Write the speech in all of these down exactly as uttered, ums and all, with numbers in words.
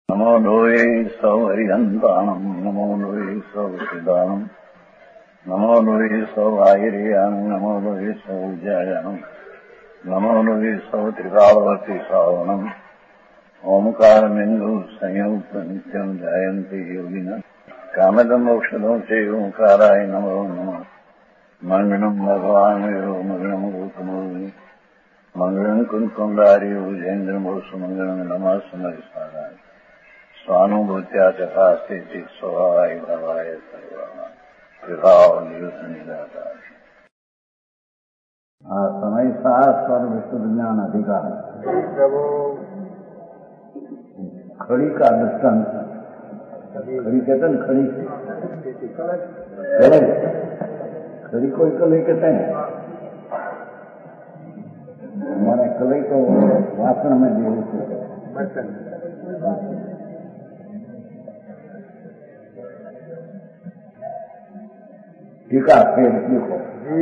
नमो लोये सौहरिहन्ताणम् नमो लोये सौहृदानम् नमो लोये सौभागिर्यानम् नमो लोये सौजायानम् नमो लोये सौत्रिकावती सावनम् ओंकारमिन्दु संयुक्त नित्यम् जायन्ति योगिनः कामदम् मोक्षदम् च ओंकाराय नमो नमः मङ्गलम् भगवान् वीरो मङ्गलम् गौतमोऽग्नि मङ्गलम् कुन्कुण्डारि भुजेन्द्रमोसु मङ्गलम् नमः समरिसाराय स्वानुभूत्या तथा स्थिति स्वभावाय भवाय सर्वभाव निदाता समय शास्त्र विशुद्ध ज्ञान अधिकार खड़ी का दृष्टांत खड़ी कहते हैं खड़ी खड़ी को कलई कहते हैं। हमारे कलई तो वासन में भी बर्तन टीका फिर लिखो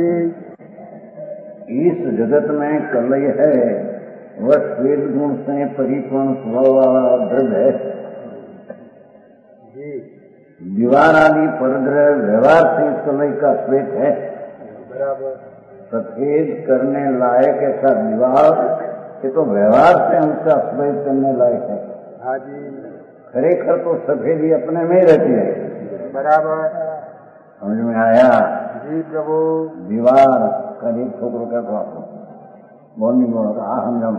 इस जगत में कलई है वह श्वेत गुण से परिपूर्ण स्वभाव वाला द्रव्य है। दीवार आदि परग्रह व्यवहार से इस कलई का श्वेत है। सफेद करने लायक ऐसा दीवार ये तो व्यवहार से उसका श्वेत करने लायक है। खरेखर तो सफेदी अपने में ही रहती है। बराबर समझ में आया जी प्रभु। दीवार का एक छोकरों का बोलनी बोल रहा हम जब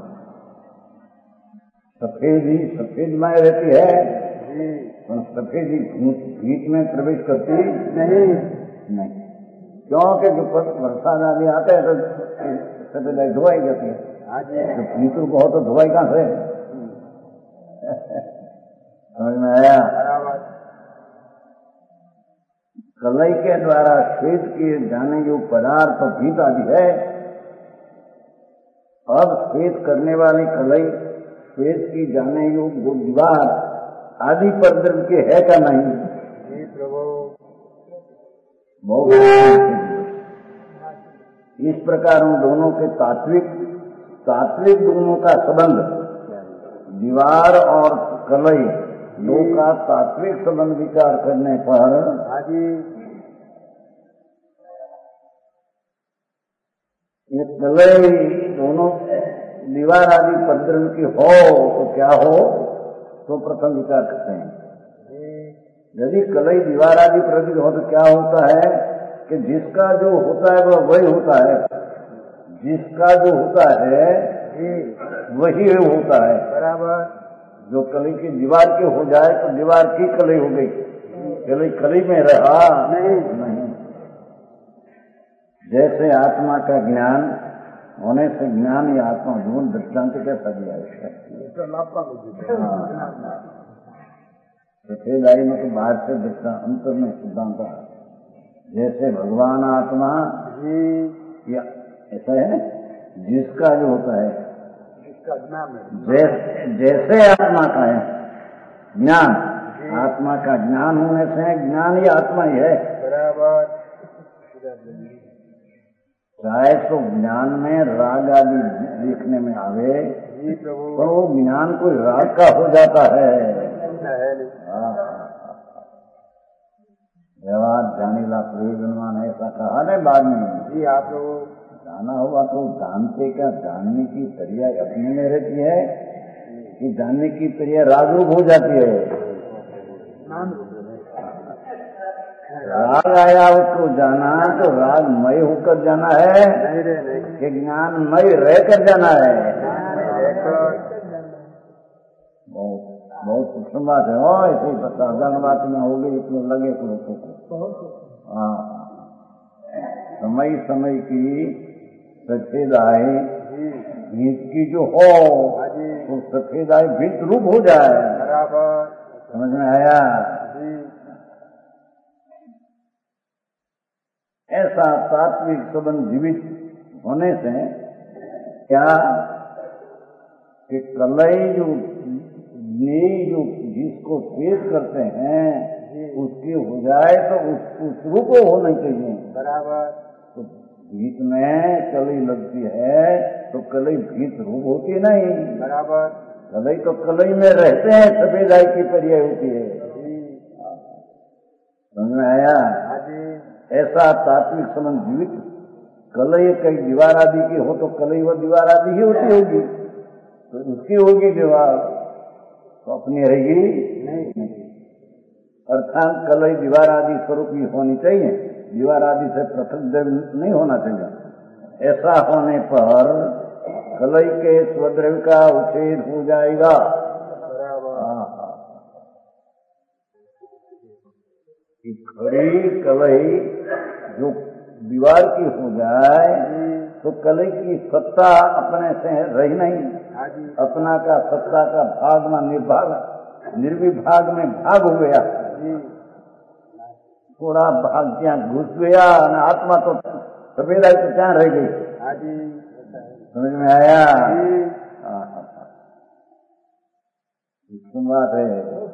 सफेदी सफेद में रहती है जी तो सफेदी भीत में प्रवेश करती नहीं नहीं क्योंकि जो बरसात आदि आता है तो सफेदाई धुआई जाती है। तो भीतर बहुत तो धुआई कहाँ से समझ में आया। कलई के द्वारा श्वेत किए जाने जो पदार्थ भीत आदि है अब श्वेत करने वाली कलई श्वेत की जाने योग्य दीवार आदि पर द्रव्य के है क्या नहीं जी प्रभु। इस प्रकार उन दोनों के तात्विक तात्विक दोनों का संबंध दीवार और कलई दो का तात्विक संबंध विचार करने पर आदि ये कलई दोनों दीवार आदि पद्रम की हो तो क्या हो तो प्रथम विचार करते हैं। यदि कलई दीवार आदि प्रति हो तो क्या होता है कि जिसका जो होता है वह वही होता है। जिसका जो होता है वही होता है। बराबर जो कलई की दीवार के हो जाए तो दीवार की कलई हो गई। कलई कलई में रहा नहीं नहीं। जैसे आत्मा का ज्ञान होने से ज्ञान या आत्मा जीवन दृष्टांत कैसा दिया है सफेद आई में तो बाहर से दृष्टांत अंतर में सिद्धांत है। जैसे भगवान आत्मा या ऐसा है जिसका जो होता है जैसे, जैसे आत्मा का है ज्ञान आत्मा का ज्ञान होने से ज्ञान ही आत्मा ही है। बराबर चाहे तो ज्ञान में राग आदि देखने में आवे तो वो ज्ञान कोई राग का हो जाता है। व्यवहार जानेला प्रयोजनवान ऐसा कहा नहीं बाद में जी। आप लोग जाना होगा तो जानते क्या जानने की क्रिया अपने में रहती है कि जानने की क्रिया रागरूप हो जाती है। राग आया उसको जाना तो रागमय होकर जाना है कि ज्ञानमय रहकर जाना है। बहुत बहुत सूक्ष्म बात है। और ऐसे साधारण बात में हो गई इतने लगे तो लोगों को। हाँ समय समय की सफेदाई भीत की जो हो तो सफेदाई भीत रूप हो जाए। बराबर समझ में आया। ऐसा तात्विक संबंध जीवित होने से क्या कि कलई जो ये जो जिसको श्वेत करते हैं उसकी हो जाए तो उस, उस रूप होना चाहिए। बराबर तो भीत में कलई लगती है तो कलई भीत रूप होती नहीं। बराबर कलई तो कलई में रहते हैं, सफेदाई की पर्याय होती है। समझ में आया? ऐसा तात्विक संबंध जीवित कलई कई दीवार आदि की हो तो कलई व दीवार आदि ही होती होगी, तो उसकी होगी दीवार, तो अपनी रहेगी नहीं। अर्थात कलई दीवार आदि स्वरूप की होनी चाहिए, दीवार आदि से पृथक नहीं होना चाहिए। ऐसा होने पर कलई के स्वद्रव्य का उच्छेद हो जाएगा। खड़ी कलई जो दीवार की हो जाए तो कलई की सत्ता अपने से रही नहीं, अपना का सत्ता का भाग में निर्भाग निर्विभाग में भाग हो गया, थोड़ा भाग क्या घुस गया ना, आत्मा तो सफेदाई तो क्या रह गई। समझ में आया? बात है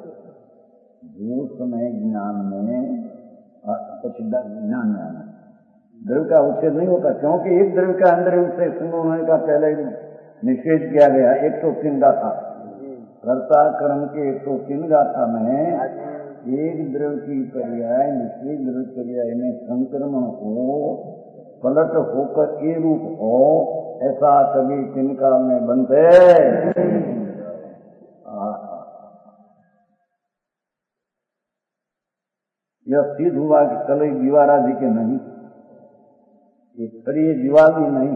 भूत में ज्ञान में ज्ञान में आना द्रव्य का उच्छेद नहीं होता, क्योंकि एक द्रव्य का अंदर उससे संग होने का पहले निषेध किया गया। एक सौ तीन गाथा कर्ता कर्म के एक सौ तीन गाथा में एक द्रव्य की पर्याय निषेध द्रव्य पर्याय में संक्रमण हो, पलट होकर ये रूप हो, ऐसा कभी तीन काल में बनते। यह सिद्ध हुआ कि कलई दीवार आदि के नहीं, ये खड़ी दीवार भी नहीं।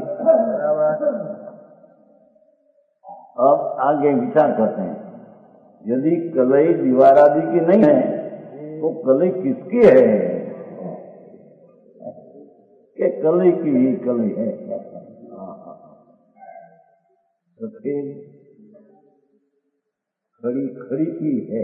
अब आगे विचार करते हैं, यदि कलई दीवार आदि की नहीं है तो कलई किसकी है? कि कलई की ही कलई है। सफेद खड़ी खड़ी की है।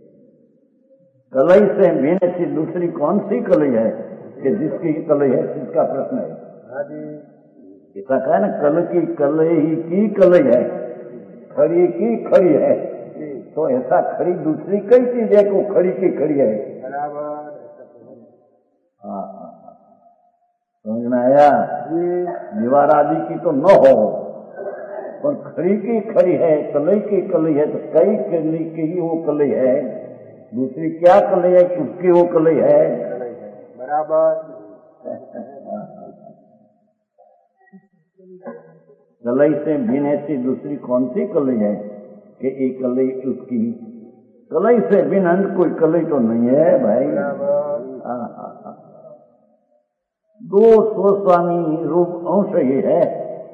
कलई से भिन्न सी दूसरी कौन सी कलई है कि जिसकी कलई है, इसका प्रश्न है। ऐसा कहा ना, कल की कलई की कलई है, खड़ी की खड़ी है, तो ऐसा खड़ी दूसरी कई चीज है को खड़ी की खड़ी है। हाँ समझ में आया? दीवार आदि की तो न हो पर खड़ी की खड़ी है, कलई की कलई है, तो कई कलई की ही वो कलई है, दूसरी क्या कलई है किसकी वो कलई है। बराबर। कलई से भिन्न ऐसी दूसरी कौन सी कलई है कि एक कलई उसकी, कलई से भिन्न कोई कलई तो नहीं है भाई। दो स्वस्वामी रूप अंश ही है।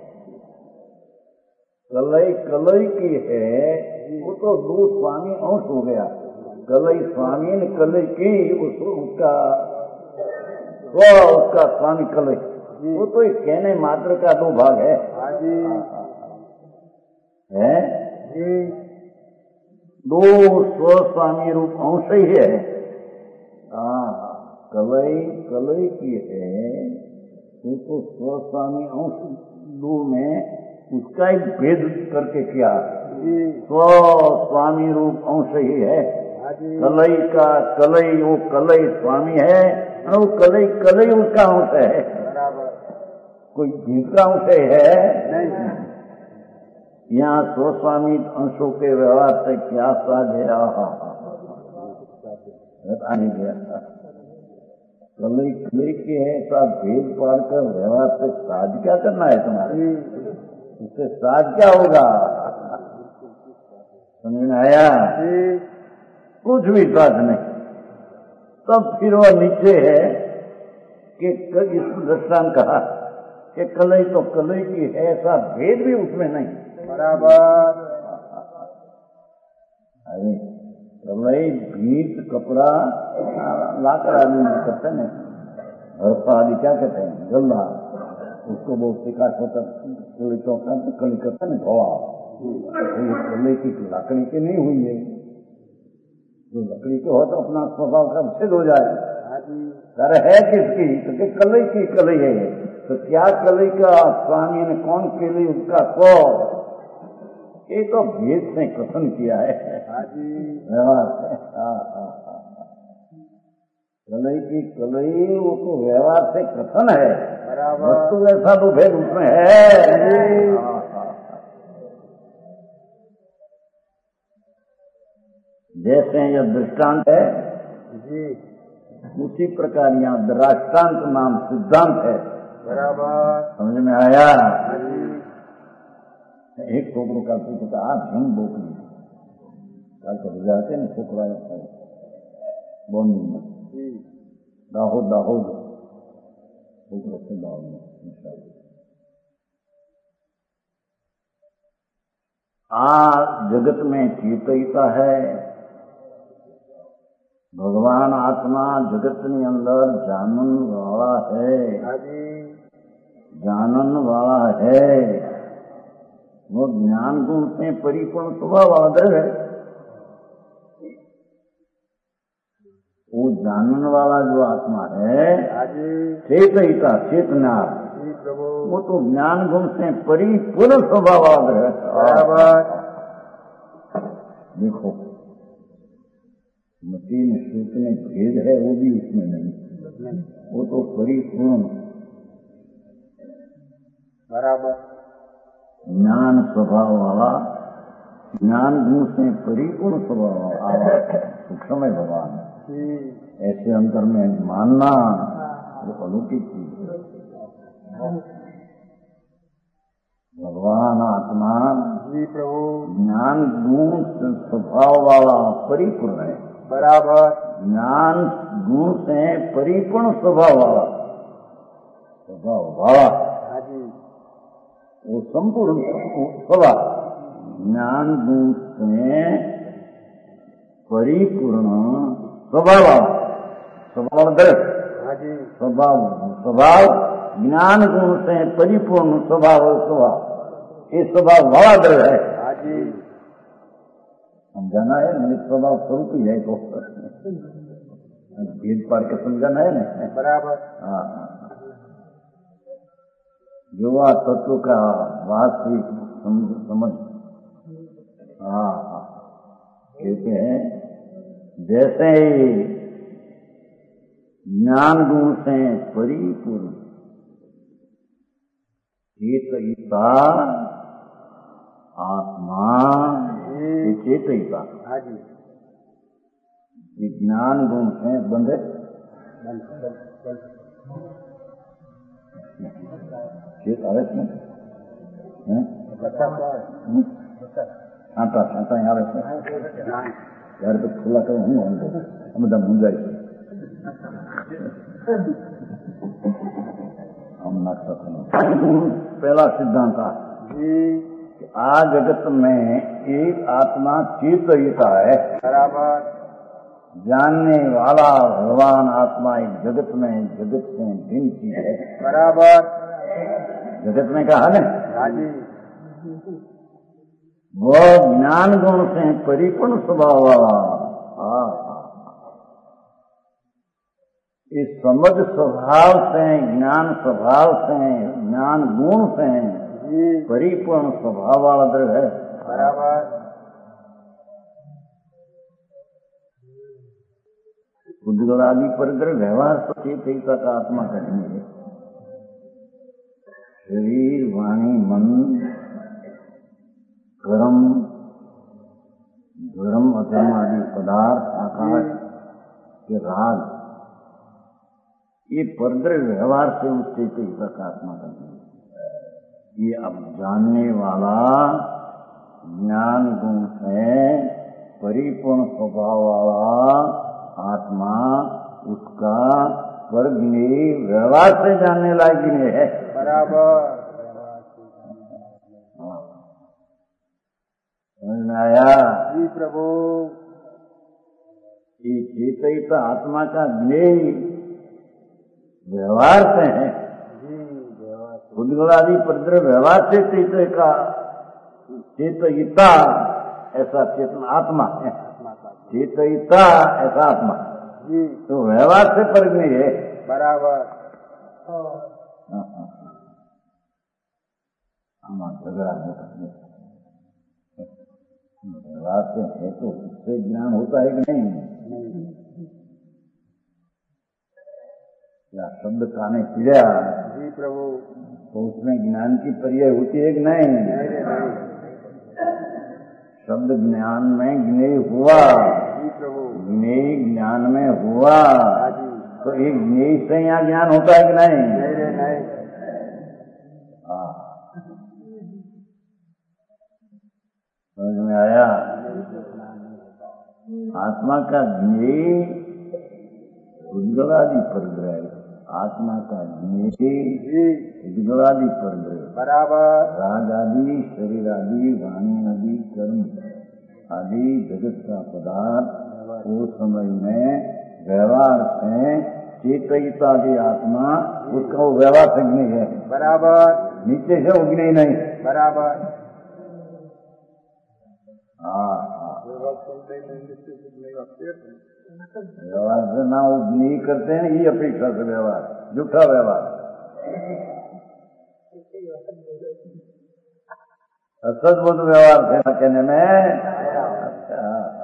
कलई कलई की है, वो तो दो स्वामी अंश हो गया। कलई स्वामी ने कलई की, उस, उसका वो उसका स्वामी कलई, वो तो एक कहने मात्र का दो भाग है। है दो स्वस्वामी रूप अंश ही है। कलई कलई की है, वो तो स्वस्वामी अंश दो में उसका ही भेद करके किया, स्व स्वामी रूप अंश ही है। कलई का कलई वो कलई स्वामी है, वो कलई कलई उसका अंश है, कोई दूसरा अंश है नहीं। यहाँ स्वस्वामी अंशों के व्यवहार से क्या साध है? नहीं गया कलई कलई के है, ऐसा भेद पाड़ कर व्यवहार से साध क्या करना है तुम्हारे? उससे साध क्या होगा? समझ में आया? कुछ भी साध नहीं। तब फिर वह नीचे है कि इस दृष्टांत कहा कि कलई तो कलई की है, ऐसा भेद भी उसमें नहीं। बराबर। अरे कलई भीत कपड़ा लाकर आदमी करते हैं, हरपा आदि क्या कहते हैं, गल्ला, उसको बहुत सिखा होता कलई चौका तो कली करते हैं धोआ, कलई की लकड़ी की नहीं हुई है, जो लकड़ी के हो तो अपना स्वभाव का सिद्ध हो जाए। अरे है किसकी? तो कलई की कलई है, तो क्या कलई का स्वामी ने कौन कलई उसका स्व, ये तो भेद से कथन किया है व्यवहार से। कलई की कलई वो तो व्यवहार से कथन है, वस्तु ऐसा तो भेद उसमें है। जैसे यह दृष्टांत है जी उसी प्रकार यहाँ दृष्टांत नाम सिद्धांत है। बराबर समझ में आया? हाँ जी एक छोकरों का कुछ का आप झूम बोकली कल कर जाते ना छोकरा बॉन्डिंग में जी दाहोद दाहोद छोकरों से दाहोद आ जगत में चेतयिता है। भगवान आत्मा जगत ની અંદર जानन वाला है। जानन वाला है वो ज्ञान गुण से परिपूर्ण स्वभाव वाला है। वो जानन वाला जो आत्मा है चेतयिता चेतना वो तो ज्ञान गुण से परिपूर्ण स्वभाव वाला है। देखो मती में सूत में भेद है वो भी उसमें नहीं, वो तो परिपूर्ण बराबर ज्ञान स्वभाव वाला ज्ञान गुण से परिपूर्ण स्वभाव वाला सूक्ष्म है भगवान। ऐसे अंतर में मानना वो अलौकिक चीज है। भगवान आत्मा जी प्रभु ज्ञान गुण स्वभाव वाला परिपूर्ण है। बराबर ज्ञान गुण से परिपूर्ण स्वभाव वाला स्वभाव वाला हाँ जी वो संपूर्ण स्वभाव ज्ञान गुण से परिपूर्ण स्वभाव वाला स्वभाव दर्श हाँ जी स्वभाव स्वभाव ज्ञान गुण से परिपूर्ण स्वभाव स्वभाव ये स्वभाव वाला दर्श है। हाँ जी समझाना है मेरे स्वभाव स्वरूप ही है तो भेद पाड़ के समझाना है ना बराबर हाँ युवा तत्व का वास्तविक समझ हाँ कहते हैं जैसे ही ज्ञान गुण से परिपूर्ण चेतयिता आत्मा ये चेतयिता हाँ जी ज्ञान गुण से बंधे चेत आवे छाटा छाटा आवे यार तो खुला करो हूँ हम બધા મુંજાય हम नाखता पहला सिद्धांत आ जगत में एक आत्मा चेतयिता है। बराबर जानने वाला भगवान आत्मा एक जगत में जगत से भिन्न चीज है। बराबर जगत में कहा ना हाँ जी वो ज्ञान गुण से परिपूर्ण स्वभाव वाला इस समझ स्वभाव से ज्ञान स्वभाव से ज्ञान गुण से परिपूर्ण स्वभाव वाला द्रव्य है। बराबर उद्गल आदि पर व्यवहार तो चेतयिता का आत्मा करेंगे। शरीर वाणी मन कर्म धर्म अधर्म आदि पदार्थ आकाश के राग ये परद्र व्यवहार से उस चेतयिता का आत्मा करेंगे। ये अब जानने वाला ज्ञान गुण से परिपूर्ण स्वभाव वाला आत्मा उसका पर ज्ञेय व्यवहार से जानने लायक ज्ञेय है। बराबर समझ में आया? जी प्रभु ये चेतयिता आत्मा का ज्ञेय व्यवहार से है। उद्गलादि परद्र व्यवहार से चेतय का चेतयिता ऐसा चेतन आत्मा है। चेतयिता ऐसा आत्मा जी तो व्यवहार से पर नहीं है। बराबर हमारा झगड़ा व्यवहार से है तो उससे ज्ञान होता है कि नहीं? या शब्द काने पीड़ा जी प्रभु तो उसमें ज्ञान की पर्याय होती है कि नहीं? नहीं, नहीं। शब्द ज्ञान में ज्ञेय हुआ जी प्रभु। ज्ञेय ज्ञान में हुआ हाँ जी। तो एक ज्ञेय से यहाँ ज्ञान होता है कि नहीं? नहीं रे नहीं। हाँ, समझ में आया? आत्मा का ज्ञेय उद्गलादि परग्रह, आत्मा का ज्ञेय उद्गलादि परग्रह बराबर। राग आदि, शरीर आदि, वाणी आदि, कर्म आदि जगत का पदार्थ उस समय में व्यवहार से चेतयिता की आत्मा, उसका वो व्यवहार से ज्ञेय है। बराबर। नीचे से वो ज्ञेय नहीं। बराबर। हाँ हाँ, व्यवहार से ना वो ज्ञेय करते हैं, ये अपेक्षा से व्यवहार, झूठा व्यवहार, असदबुद्ध व्यवहार थे ना कहने में। अच्छा,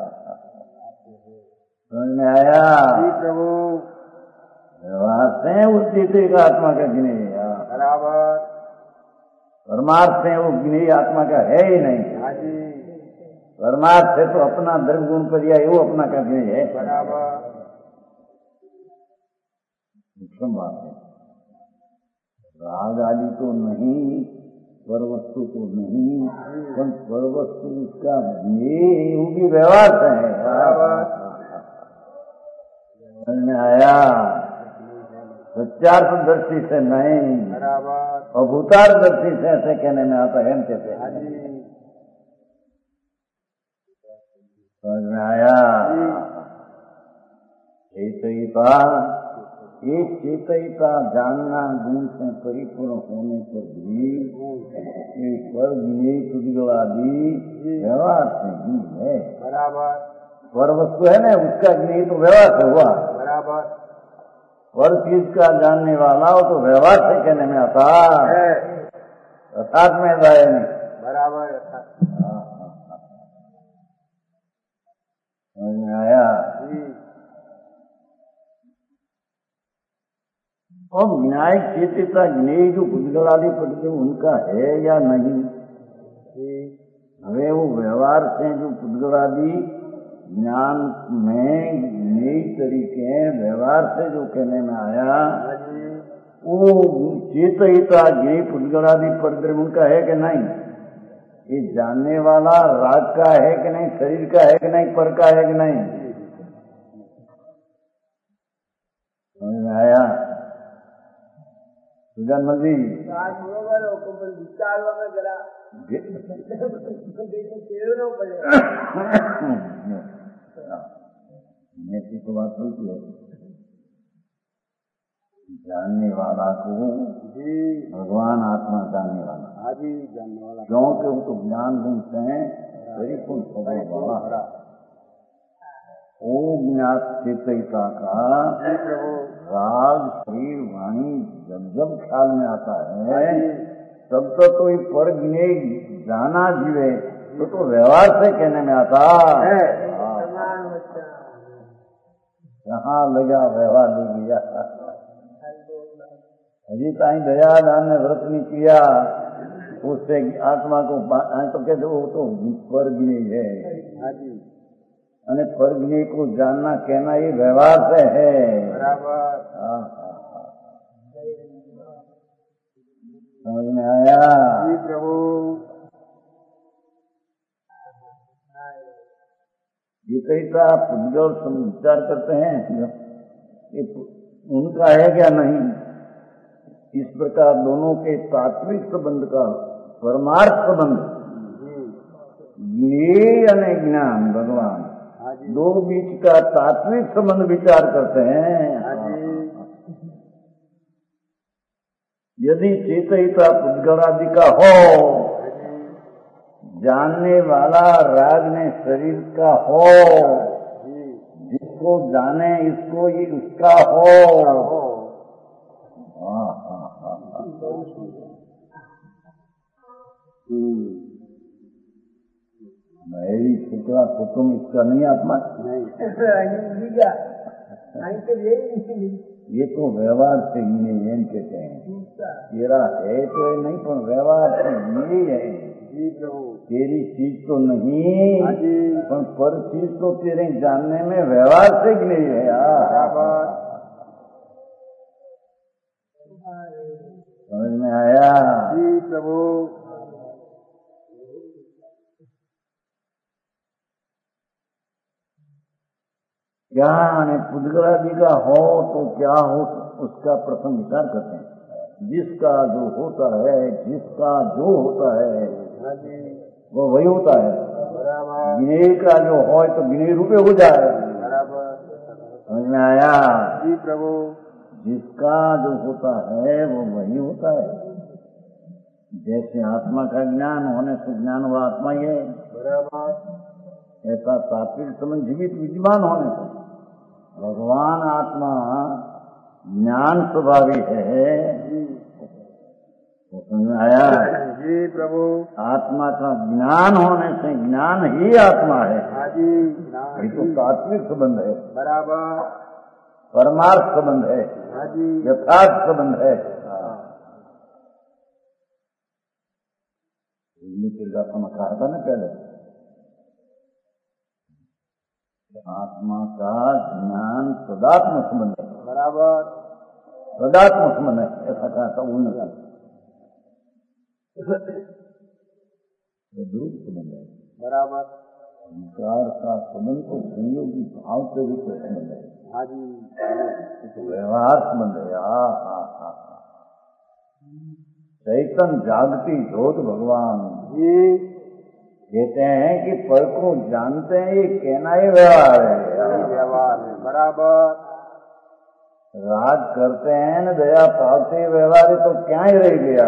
समझ में आया? जी प्रभु। व्यवहार से उस चेते का आत्मा का ज्ञेय बराबर। परमार्थ से वो ज्ञेय आत्मा का है ही नहीं। हाँ जी। परमार्थ से तो अपना द्रव्य गुण पर्याय वो अपना का ज्ञेय है। बराबर। उत्तम बात है। राग आदि तो नहीं, पर वस्तु तो नहीं, पर पर वस्तु उसका ज्ञेय वो भी व्यवहार से है। समझ में आया? सत्यार्थ दृष्टि से नहीं, बराबर। और भूतार्थ दृष्टि से ऐसे कहने में आता है। हम कहते हाँ हैं, जी। समझ में आया? चेतयिता, ये चेतयिता जानना गुण से परिपूर्ण होने पर भी ये पर ज्ञेय उद्गलादि व्यवहार से ही है। बराबर। पर वस्तु है ना, उसका ज्ञेय तो व्यवहार से हुआ। बराबर। पर चीज का जानने वाला हो तो व्यवहार से कहने में आता है। अर्थात में जाए नहीं। बराबर। समझ में आया? जी। और न्याय चेतिता ज्ञेय जो उद्गलादि पद उनका है या नहीं? हमें वो व्यवहार से जो उद्गलादि ज्ञान में ज्ञेय तरीके व्यवहार से जो कहने में आया, वो चेतयिता ज्ञेय उद्गलादि पद उनका है कि नहीं? ये जानने वाला राग का है कि नहीं, शरीर का है कि नहीं, पर का है कि नहीं? समझ में आया? सुजान जी मेरी तो बात होती है, जानने वाला को जी भगवान आत्मा जानने वाला। हाँ जी, जानने वाला क्योंकि वो तो ज्ञान गुण से परिपूर्ण स्वभाव वाला ओ ज्ञात चेतयिता का राग शरीर वाणी जब जब ख्याल में आता है तब तक तो ये पर ज्ञेय जाना जीवे तो तो व्यवहार से कहने में आता है। कहाँ लगा व्यवहार ले लिया। अजी ताई दया दान ने व्रत नहीं किया उससे आत्मा को तो कहते वो तो पर ज्ञेय है। हाँ जी, અને પરज्ञेय को जानना कहना ये व्यवहार से है। बराबर। समझ में आया? जी प्रभु। ये कई का पुद्गल सम विचार करते हैं ये उनका है क्या नहीं। इस प्रकार दोनों के तात्विक संबंध का परमार्थ संबंध ज्ञेय और ज्ञान भगवान दो बीच का तात्विक संबंध विचार करते हैं। यदि चेतयिता पुद्गलादि का हो जानने वाला राग ने शरीर का हो जिसको जाने इसको ये उसका हो। हाँ हाँ हाँ हाँ मेरी शुक्ला कुटुम इसका नहीं आत्मा ये तो व्यवहार से ही एम कहते हैं। तेरा है तो ये नहीं पर व्यवहार से ये है। जी प्रभु। तेरी चीज तो नहीं, हाँ जी। पर पर चीज तो तेरे जानने में व्यवहार से ही नहीं है यार। बराबर। समझ में आया? जी प्रभु। क्या माने पुद्गलादि का हो तो क्या हो, उसका प्रथम विचार करते हैं। जिसका जो होता है, जिसका जो होता है हाँ जी। वो वही होता है। बराबर। गिने का जो हो तो गिने रूपे हो जाए। बराबर। समझ में आया? जी प्रभु। जिसका जो होता है वो वही होता है। जैसे आत्मा का ज्ञान होने से ज्ञान वो आत्मा ही है, बराबर। ऐसा तात्विक संबंध जीवित विद्यमान होने से भगवान आत्मा ज्ञान स्वभावी है। वो समझ में आया? जी प्रभु। आत्मा का ज्ञान होने से ज्ञान ही आत्मा है। हाँ जी। ये तो तात्विक संबंध है, बराबर। परमार्थ संबंध है, हाँ जी। यथार्थ संबंध है। गाथा में कहा था ना पहले, आत्मा का ज्ञान सदात्म संबंध है। बराबर। सदात्म संबंध है, ऐसा कहा था उन्होंने। ध्रुव संबंध है। बराबर। विकार का संबंध तो संयोगी भाव से भी संबंध है। हाँ जी। व्यवहार संबंध है। हा हा हा चैतन्य जागती ज्योत भगवान जी कहते हैं कि पर को जानते हैं, ये कहना ही व्यवहार है। व्यवहार है। बराबर। राग करते हैं न दया पाते व्यवहार तो क्या ही रह गया।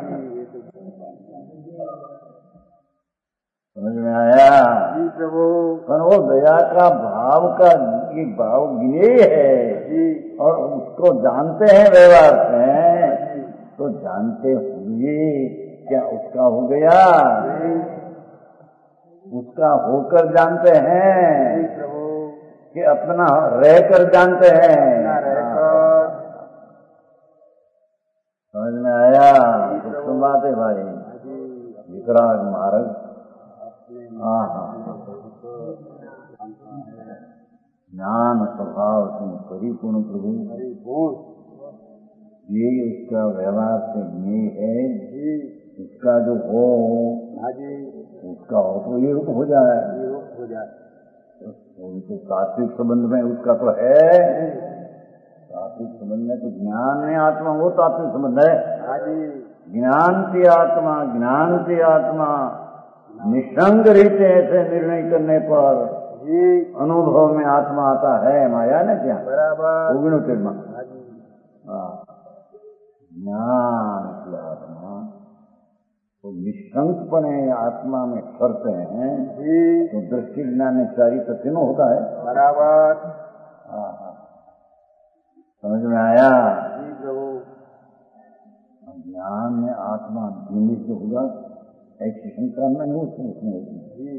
समझ में आया? जी प्रभु। पर वो दया का भाव का ये भाव गिने है जी। और उसको जानते हैं व्यवहार से, तो जानते हुए क्या उसका हो गया? उसका होकर जानते हैं जी प्रभु। कि अपना रहकर जानते हैं। रहकर। समझ में आया? तो बात है भाई। विकराग मार्ग। हाँ हाँ ज्ञान स्वभाव से परिपूर्ण प्रभु, ये उसका व्यवहार से ज्ञेय है। उसका जो हो उसका हो तो ये रूप हो जाए। हो जाए तो तात्विक संबंध में उसका तो है। तात्विक संबंध में तो ज्ञान में आत्मा वो तात्विक संबंध है। ज्ञान की आत्मा, ज्ञान की आत्मा निसंग रीते ऐसे निर्णय करने पर अनुभव में आत्मा आता है। माया न क्या बराबर। ज्ञान की आत्मा तो निष्कंकपणे आत्मा में करते हैं तो दृष्टि ज्ञान चारी तो तीनों होता है। बराबर। समझ में आया? जी प्रभु। ज्ञान में आत्मा जीने से होगा ऐसी शंका में नहीं उसमें होगी।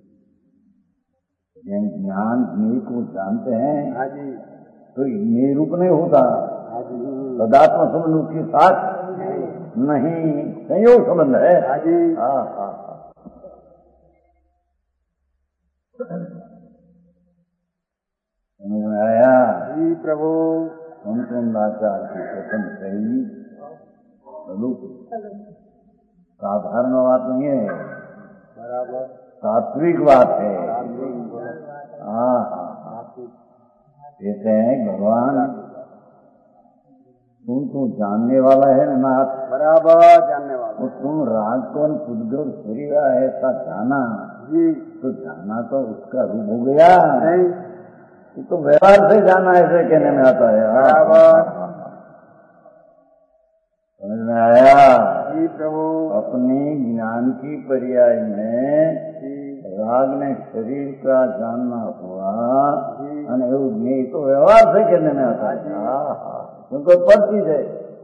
ज्ञान ज्ञेय को जानते हैं तो ज्ञेय रूप नहीं होता। सदात्म संबंध उसके साथ नहीं, संयोग संबंध है। हाँ हाँ समझ में आया? जी प्रभु। संतोषाचार की प्रथम शैली साधारण बात नहीं है, बराबर तात्विक बात है। हाँ हाँ कहते हैं भगवान तुम तो जानने वाला है ना नाथ। बराबर जानने वाला। तो तुम राज कौन पुद्गल शरीर ऐसा जाना जी, तो जाना तो उसका रूप हो गया नहीं, ये तो व्यवहार से जाना ऐसे कहने में आता है। बराबर समझ में आया? जी प्रभु। अपनी ज्ञान की पर्याय में राग ने शरीर का जानना हुआ नहीं तो व्यवहार से कहने में आता है। क्योंकि पर चीज है,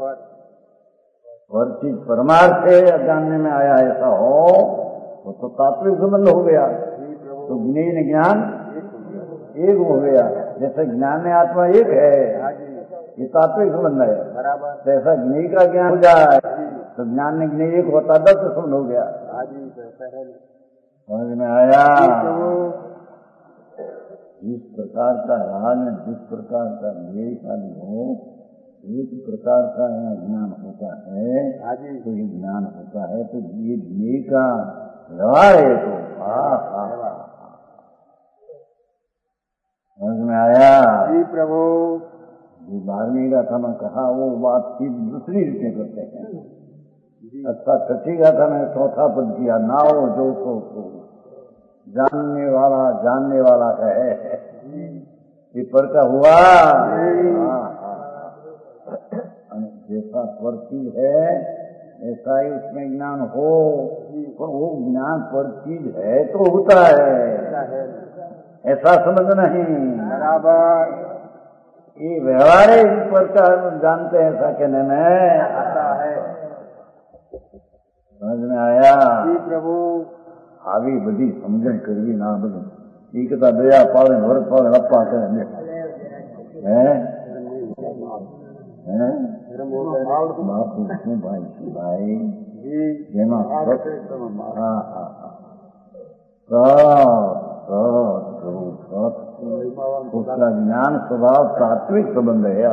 पर चीज परमार्थ है जानने में आया ऐसा हो तो, तो तात्विक संबंध हो गया। तो ज्ञेय ज्ञान एक हो गया। जैसे ज्ञान में आत्मा एक है ये तात्विक संबंध है, बराबर जैसा ज्ञेय का ज्ञान हो जाए तो ज्ञान ने एक होता दस सुन हो गया। हाँ जी पहले समझ में आया? जी प्रभु जिस प्रकार का राग है, जिस प्रकार का द्वेष आदि हो, एक प्रकार का यहाँ ज्ञान होता है। हाँ जी तो ये ज्ञान होता है तो ये ज्ञेय का व्यवहार है। तो हाँ हाँ समझ में आया? जी प्रभु ये बारहवीं गाथा में कहा वो बातचीत दूसरी रीते करते हैं। अच्छा छठी गाथा में चौथा पद किया, नाओ जो सो को जानने वाला जानने वाला है। ये पर का हुआ। हाँ जैसा पर चीज है ऐसा ही उसमें ज्ञान हो, पर वो ज्ञान पर चीज है तो होता है, ऐसा समझ नहीं। बराबर ये व्यवहार है इस पर का हम जानते हैं ऐसा कहने में आता है। समझ में आया? जी प्रभु આવી બધી સમજણ કરવી ના બધી એ કદા દયા પાડે વરદ પાડે અપ્પા કરે હે હે બાપુ શું ભાઈ શું ભાઈ જેમાં હા હા उसका ज्ञान स्वभाव सात्विक संबंध है।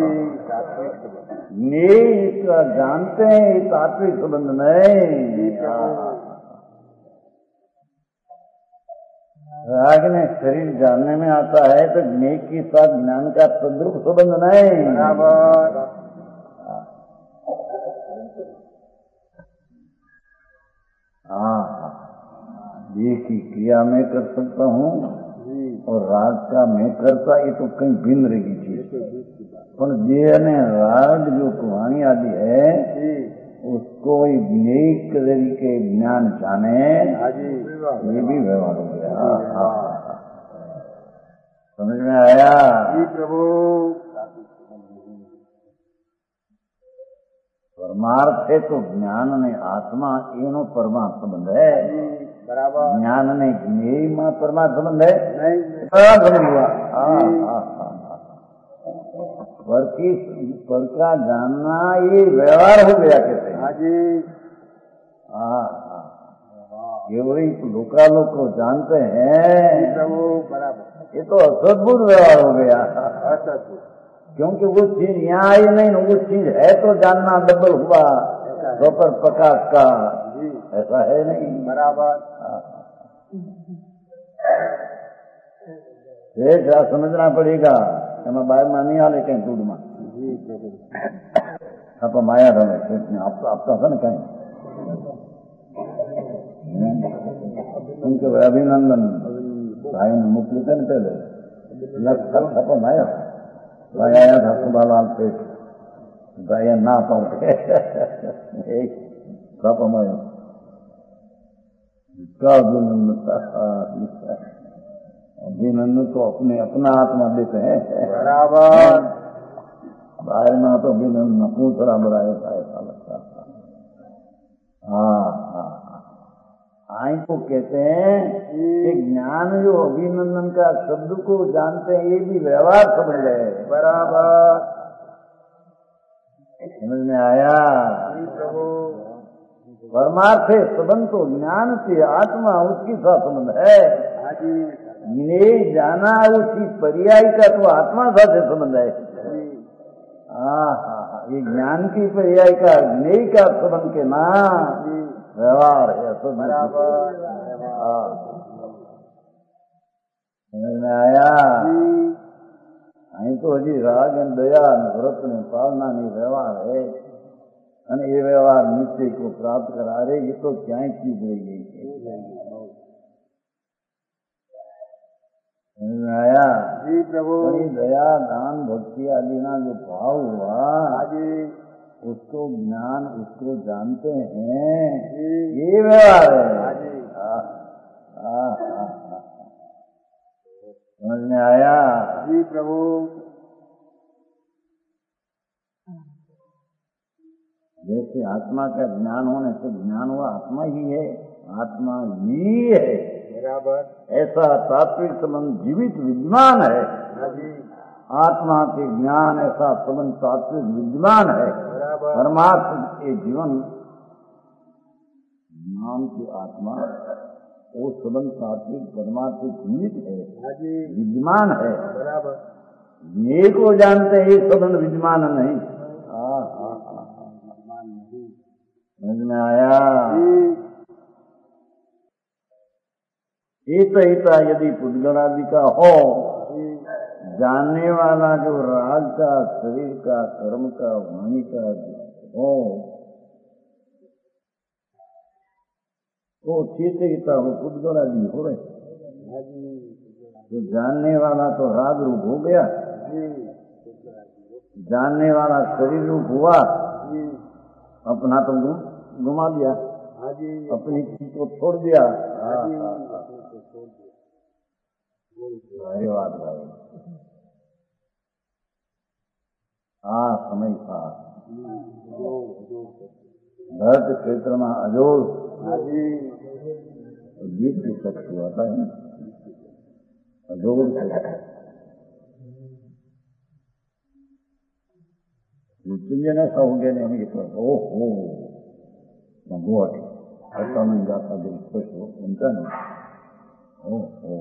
नहीं इसका जानते हैं ये सात्विक संबंध नहीं। राग ने शरीर जानने में आता है तो ज्ञेय के साथ ज्ञान का तद्रुप संबंध नहीं। हाँ एक ही क्रिया में कर सकता हूँ और राग का मैं करता ये तो कहीं भिन्न रहेगी चीज। पर देह ने राग जो कुहानी आदि है उसको ज्ञेय तरीके ज्ञान जाने ये भी व्यवहार हो गया। समझ में आया? जी प्रभु परमार्थ है तो ज्ञान ने आत्मा एनो परमार्थ संबंध है। बराबर ज्ञान ने ज्ञेय में परमार्थ संबंध है नहीं बराबर हुआ। पर की पर का जानना ये व्यवहार हो गया कहते हैं। हाँ जी हाँ ये वही लोका लोग को जानते हैं प्रभु बराबर ये तो असद्भुत व्यवहार हो गया। असद्भुत क्योंकि वो चीज यहाँ आई नहीं, वो चीज है तो जानना डबल हुआ दोपहर प्रकाश का, ऐसा है नहीं। बराबर एक समझना पड़ेगा એમાં બારમાં નહીં હાલે કઈ દૂધમાં આપણે માયા રમે આપતા આપતા હતા ને કઈ શું કે અભિનંદન ભાઈને મોકલી છે ને પેલે લક્ષ માયા ભાઈ આયા था सुबालाल पेट भाई ना पाऊंगे एक छापामाया इसका अभिनंदन अभिनंदन तो अपने अपना आत्मा देते हैं। बराबर बाहर में तो अभिनंदन पूछड़ा बड़ा होता है ऐसा लगता था। हाँ हाँ आई को कहते हैं कि ज्ञान जो अभिनंदन का शब्द को जानते हैं ये भी व्यवहार समझ रहे। बराबर समझ में आया? परमार्थ है संबंध तो ज्ञान से आत्मा उसके साथ संबंध है। ज्ञेय जाना उसकी पर्याय का तो आत्मा साथ संबंध है। हाँ हाँ ये ज्ञान की पर्याय का ज्ञेय का संबंध के ना व्यवहार है। हाँ समझ में आया? અહીં તો હજી રાગ અને દયા અને વ્રત ને પાલના ની વ્યવહાર है અને એ વ્યવહાર નિશ્ચય को प्राप्त करा रहे ये तो ક્યાંય चीज रही गई है। समझ में आया? जी प्रभु दया दान भक्ति आदि ना जो भाव हुआ उसको ज्ञान उसको जानते हैं ये व्यवहार है। हाँ हाँ समझ में आया? जी प्रभु जैसे आत्मा का ज्ञान होने से ज्ञान हुआ आत्मा ही है, आत्मा ही है। बराबर ऐसा तात्विक संबंध जीवित विद्वान है। आत्मा के ज्ञान ऐसा संबंध तात्विक विद्यमान है। परमार्थ के जीवन नाम की आत्मा वो संबंध तात्विक परमार्थ जीवित है, विद्यमान है। ये को जानते हैं, ये संबंध विद्यमान नहीं। समझ में आया? एक हिता यदि पुद्गलादि का हो, जानने वाला जो राग का, शरीर का, कर्म का, वाणी का हो, तो चेत हिता हो पुद्गलादि हो गए। तो जानने वाला तो राग रूप हो गया, जानने वाला शरीर रूप हुआ, अपना तो घुमा दिया, अपनी चीज को छोड़ दिया। धन्यवाद भाई। हाँ समय था भरत क्षेत्र में अजोड़ गीत की शक्ति हुआ है, अजोड़ ने ऐसा हो गया नहीं तो ओहो बहुत ऐसा नहीं जाता दिल खुश हो उनका नहीं। ओहो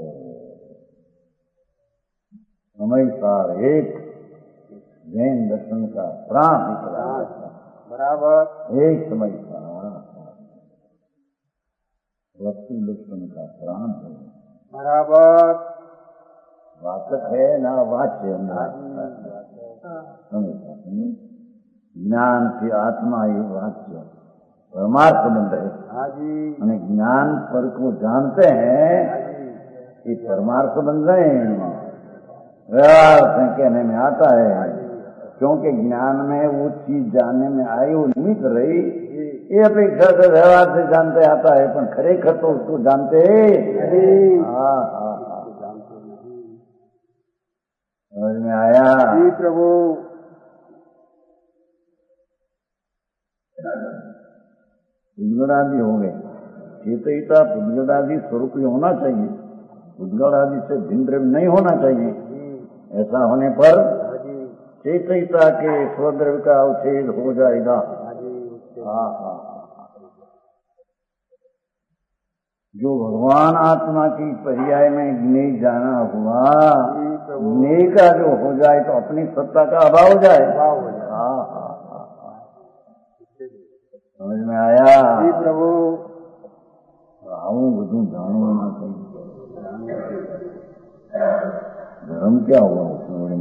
समय सार एक जैन दर्शन का प्राण निकला बराबर, एक समय था वस्तु दर्शन का प्राण है बराबर। वाचक है ना वाच्य ज्ञान की आत्मा ये वाच्य परमार्थ संबंध है। मैंने ज्ञान पर को जानते हैं कि परमार्थ संबंध नहीं, व्यवहार कहने में आता है, क्योंकि ज्ञान में वो चीज जानने में आई वो निमित्त रही। ये अपेक्षा से व्यवहार से जानते आता है, पर खरेखर तो उसको जानते हाँ हाँ समझ में आया? जी प्रभु। पुद्गलादि हो गए, चेतयिता पुद्गलादि स्वरूप होना चाहिए, पुद्गलादि से भिन्न नहीं होना चाहिए। ऐसा होने पर चेतयिता के स्वद्रव्य का अवच्छेद हो जाएगा। हाँ हाँ जो भगवान आत्मा की पर्याय में ज्ञेय जाना हुआ, ज्ञेय का जो हो जाए तो अपनी सत्ता का अभाव हो जाए। हाँ हाँ समझ में आया? जी प्रभु। आऊं બધું જાણવું ના धर्म क्या हुआ उसमें?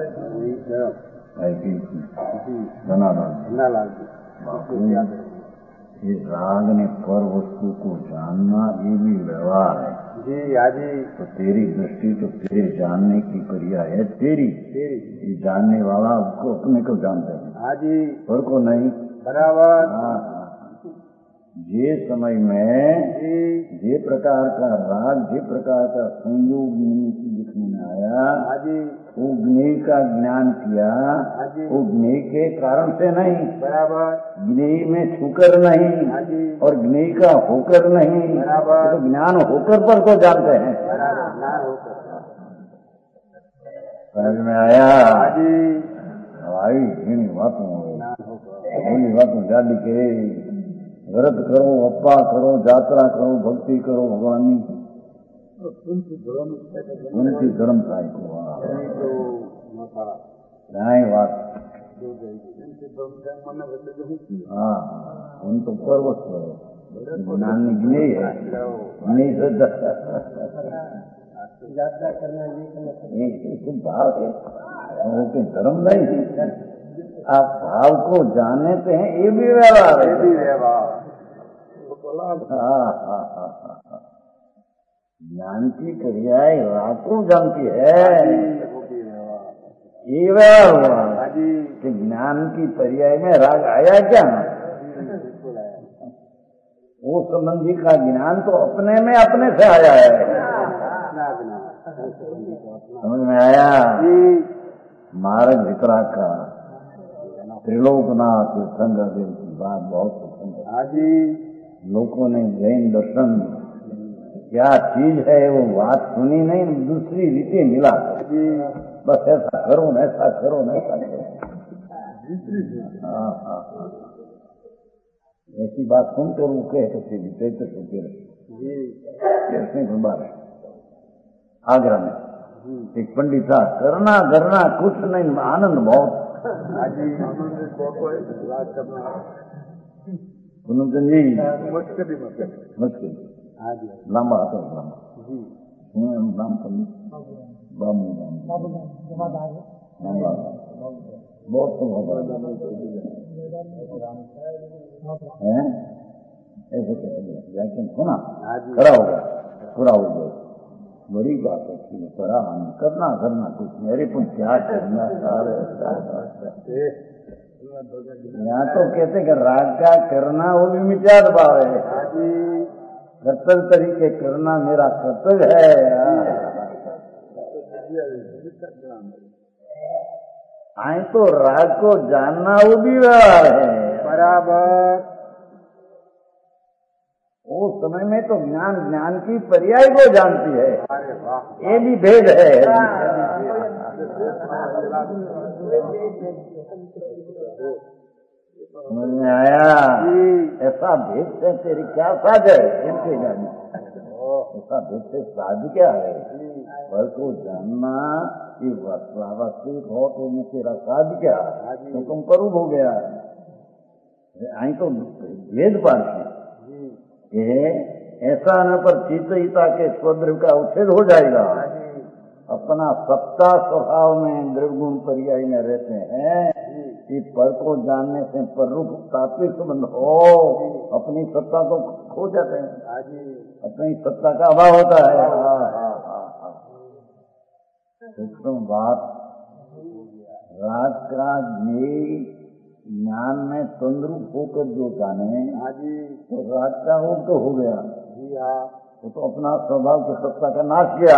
ये राग ने पर वस्तु को जानना ये भी व्यवहार है जी। आजी तो तेरी दृष्टि तो तेरे जानने की क्रिया है, तेरी तेरी ये जानने वाला उसको अपने को जानते हैं, आजी पर को नहीं बराबर। हाँ जे समय में जे प्रकार का राग, जे प्रकार का संयोग दिखने में आया, वो ज्ञेय का ज्ञान किया, वो ज्ञेय के कारण से नहीं बराबर, ज्ञेय में छूकर नहीं और ज्ञेय का होकर नहीं, तो ज्ञान होकर पर को जानते हैं। समझ में आया? आई इन बातों बोली बातों जाली के व्रत करो, अप्पा करो, यात्रा करो, भक्ति करो भगवान उनकी धर्म थाय को बात हाँ उन तो पर्वत है नानी ज्ञेय है, ज्ञेय यात्रा करना ये भाव है, वो के धर्म नहीं। आप भाव को जानते हैं ये भी व्यवहार है, ये भी व्यवहार। हाँ हाँ हाँ ज्ञान की क्रियाएं राग को जानती है, ये व्यवहार हुआ कि ज्ञान की पर्याय में राग आया क्या? वो संबंधी का ज्ञान तो अपने में अपने से आया है। समझ में आया? मार्ग वितरा का त्रिलोकनाथ संगदेव की बात बहुत पसंद है। लोगों ने जैन दर्शन क्या चीज है वो बात सुनी नहीं, दूसरी रीति मिला। बस ऐसा करो न ऐसा करो न ऐसा करो। हाँ हाँ हाँ, ऐसी बात सुनकर वो कहे तो फिर चैत्र सुनते रहे बार आगरा में एक पंडित था, करना करना कुछ नहीं, आनंद बहुत। पूनमचंद जी मुश्किल मुश्किल लंबा आता है, लंबा नाम पंडित बाबू लंबा बहुत है ऐसे कहते व्याख्यान सुना, खड़ा हो गया, पूरा हो गया, बड़ी बात है कि करा हम करना करना कुछ मेरे को क्या करना सारे। यहाँ तो कहते कि राग का करना वो भी मिजाज भाव है, कर्तव्य तरीके करना मेरा कर्तव्य है। आए तो राग को जानना वो भी व्यवहार है बराबर। वो समय में तो ज्ञान ज्ञान की पर्याय को जानती है, ये भी भेद है। समझ में आया? ऐसा भेद से तेरी क्या साध है, इनके जाने ऐसा भेद से साध क्या है? पर को जानना कि वास्तविक हो तो मैं तेरा साध क्या, तो तुम करूब हो गया। आई तो भेद पाते ऐसा न पर चित्तहिता के स्वद्रव का उच्छेद हो जाएगा। अपना सत्ता स्वभाव में द्रवगुण पर्याय में रहते हैं कि पर को जानने से पर रूप तात्विक संबंध हो, अपनी सत्ता को खो जाते हैं, अपनी सत्ता का अभाव होता है। सूक्ष्म बात राज का ज्ञेय ज्ञान में तंद्रुप होकर जो जाने तो राज का वो तो हो गया, वो तो अपना स्वभाव की सत्ता का नाश किया।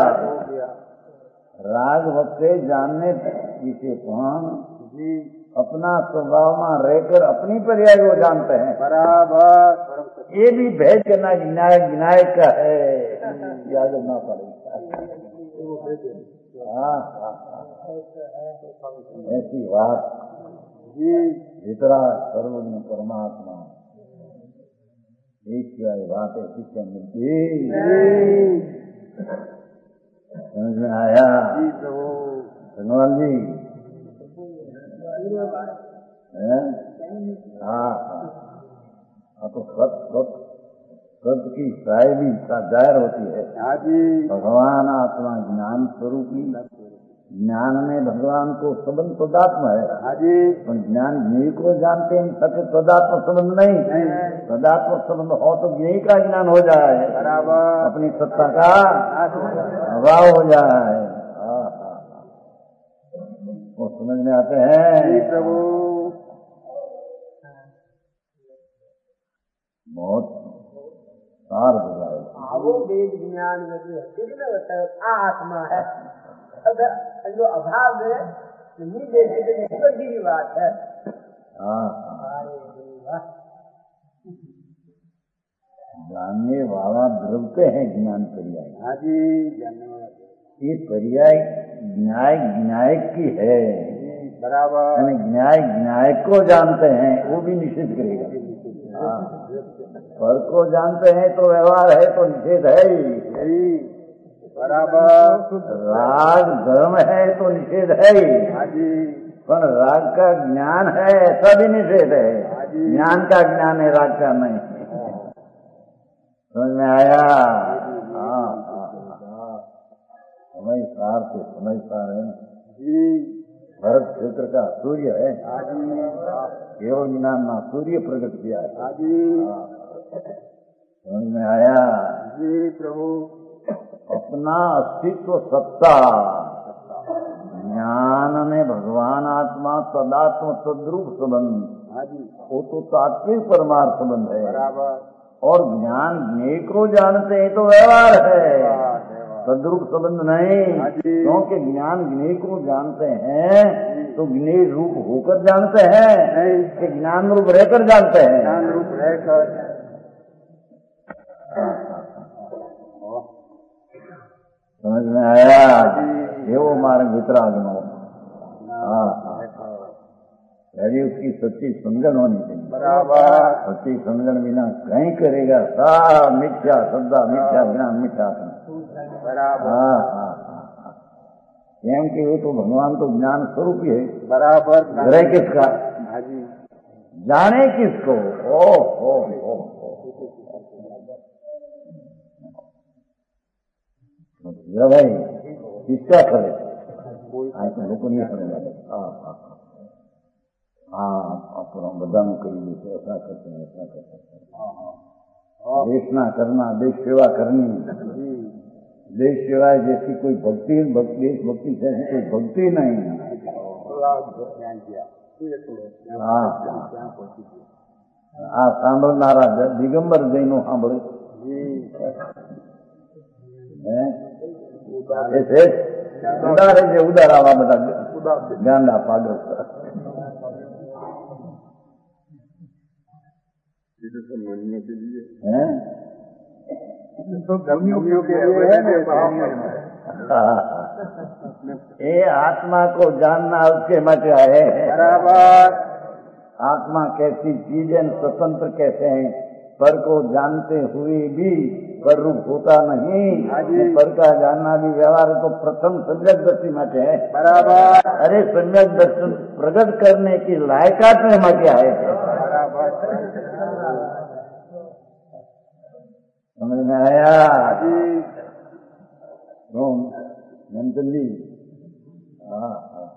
राग वक्ते जानने जिसे हम अपना स्वभाव में रहकर अपनी पर्याय को जानते हैं बराबर। ये भी भेद करना न्याय न्याय का है, याद रखना पड़ेगा। हाँ हाँ ऐसी बात भीतरा सर्वज्ञ परमात्मा एक बात है, शिक्षा मिलती। समझ में आया धनवाल जी? हाँ हाँ तो सत सत सत की साहिबी जाहिर होती है। भगवान आत्मा ज्ञान स्वरूपी, ज्ञान में भगवान को संबंध तदात्म है, तो ज्ञान ज्ञेय को जानते हैं, सत्य तदात्म संबंध नहीं। तदात्म संबंध हो तो ज्ञेय का ज्ञान हो जाए, अपनी सत्ता का अभाव हो जाए। वो समझ में आते हैं प्रभु। बहुत सार हो जाए वो वेद ज्ञान में जो होता है आत्मा है, अगर जो अभाव है नहीं देखे तो बड़ी बात है। जानने वाला द्रवते हैं ज्ञान पर्याय। हाँ जी, जानने वाला ये पर्याय न्याय न्यायिक की है बराबर। यानी न्याय न्यायिक को जानते हैं वो भी निषेध करेगा। पर को जानते हैं तो व्यवहार है तो निषेध है ही बराबर। राग धर्म है तो निषेध है ही, पर राग का ज्ञान है ऐसा भी निषेध है। ज्ञान का ज्ञान है, राग का नहीं। समझ में आया? हाँ समय सार से समय सार है जी। भरत क्षेत्र का सूर्य है, केवल ज्ञान ना सूर्य प्रकट किया है। समझ में आया जी प्रभु? अपना अस्तित्व सत्ता ज्ञान में भगवान आत्मा तदात्म तद्रूप संबंध, वो तो तात्विक परमार्थ संबंध है बराबर। और ज्ञान ज्ञेय को जानते हैं तो व्यवहार है, तद्रूप संबंध नहीं। क्योंकि ज्ञान ज्ञेय को जानते हैं तो ज्ञेय रूप होकर जानते हैं कि ज्ञान रूप रहकर जानते हैं। ज्ञान रूप रहकर समझ में आया? ये वो मार्ग वितरागनो हाँ हाँ अरे उसकी सच्ची समझण होनी चाहिए। बराबर सच्ची समझण बिना कहीं करेगा सा मिथ्या श्रद्धा मिथ्या ज्ञान मिथ्या बराबर हाँ हाँ हाँ केम कि वो तो भगवान तो ज्ञान स्वरूप ही है। बराबर ग्रह किसका हाँ जी जाने किसको ओ हो हो भाई किसका करे आज तो लोग नहीं करेगा। हाँ हाँ हाँ आप બધા કરી દે છે ऐसा करते हैं ऐसा करते हैं देश ना करना देश सेवा करनी देश सेवा जैसी कोई भक्ति देश भक्ति से ऐसी कोई भक्ति नहीं। हाँ આ સાંભળનારા દિગંબર જૈનો સાંભળે ઉદારે છે ઉદારાવા બધા ગાંડા પાગલ समझने के लिए हैं तो गर्मियों के लिए है ये आत्मा को जानना उसके मत आए बराबर आत्मा कैसी चीज है स्वतंत्र कैसे हैं पर को जानते हुए भी पर रूप होता नहीं पर का जानना भी व्यवहार तो प्रथम सम्यक दर्शी माटे है। बराबर अरे सम्यक दर्शन प्रकट करने की लायकात में माटे आए समझ में आया नंदन जी। हाँ हाँ